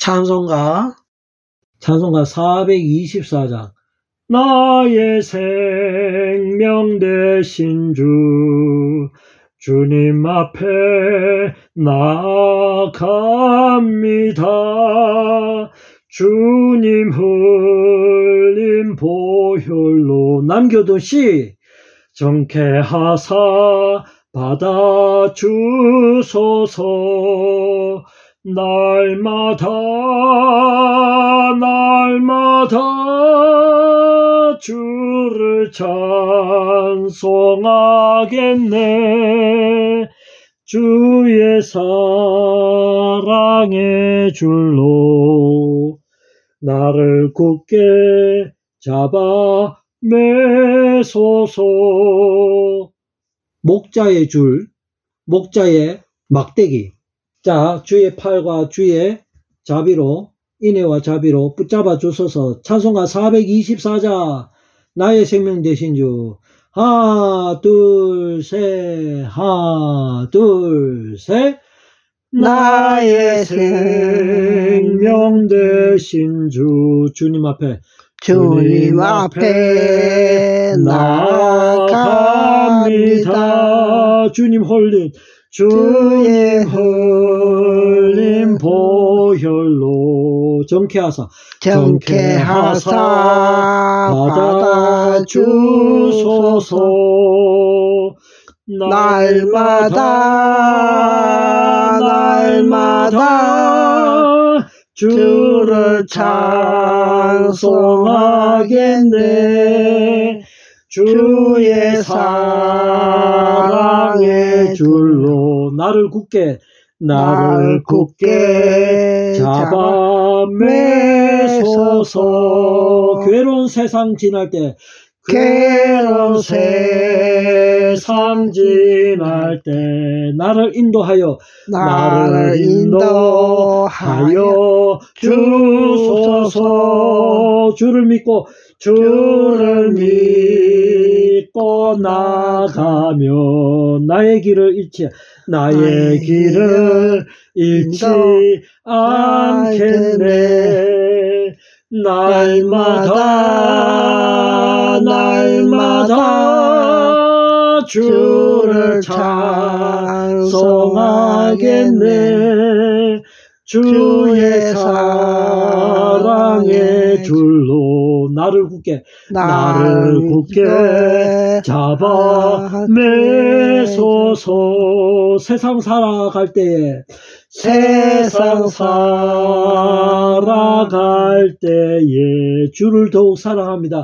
찬송가 424장. 나의 생명 되신 주님 앞에 나아갑니다. 주님 흘린 보혈로 남겨둔 씨 정케하사 받아주소서. 날마다 주를 찬송하겠네. 주의 사랑의 줄로 나를 굳게 잡아 매소서. 목자의 줄, 목자의 막대기. 자, 주의 팔과 주의 자비로, 인애와 자비로 붙잡아 주소서. 찬송가 424자. 나의 생명 되신 주. 하나 둘 셋, 하나 둘 셋. 나의 생명 되신 주님 앞에 나아갑니다. 주님 흘린 보혈로 정케하사 받아주소서. 날마다 주를 찬송하겠네. 주의 사랑의 줄로 나를 굳게 잡아 매소서. 괴로운 세상 지날 때 나를 인도하여 주소서. 주를 믿고 나가면 나의 길을 잃지 않겠네. 날마다 주를 찬송하겠네. 주의 사랑의 줄로 나를 굳게 잡아 매소서. 세상 살아갈 때에 주를 더욱 사랑합니다.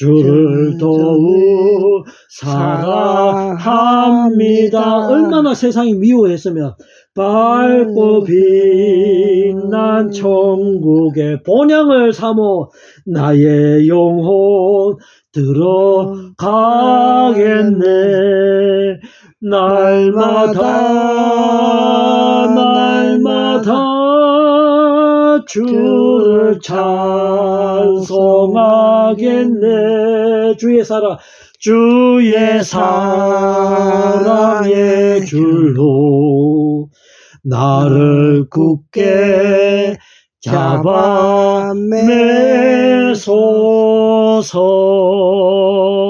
얼마나 세상이 미워했으면 밝고 빛난 천국의 본향을 삼어 나의 영혼 들어가겠네. 날마다 주를 찬송하겠네. 주의 사랑의 줄로 나를 굳게 잡아 매소서.